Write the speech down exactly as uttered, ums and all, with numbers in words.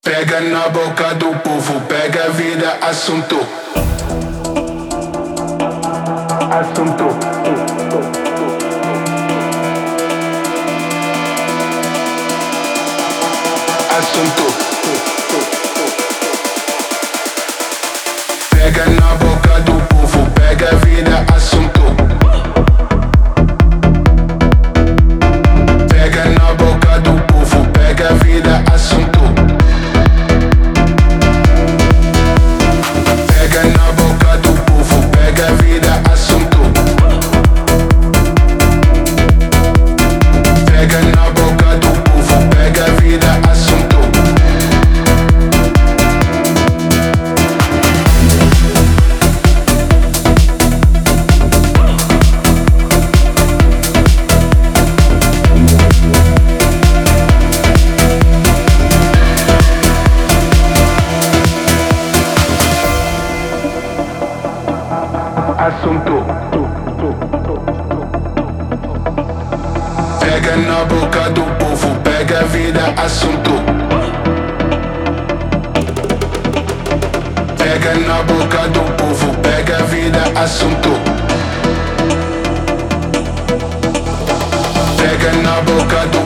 Pega na boca do povo, pega a vida, assunto. Assunto. Assunto. Pega na boca do povo, pega a vida, assunto. Pega na boca do povo, pega a vida, assunto. Pega na boca do povo, pega a vida, assunto. Pega na boca do povo, pega a vida, assunto. Assunto. Pega na boca do povo, pega a vida, assunto. Pega na boca do povo, pega a vida, assunto. Pega na boca do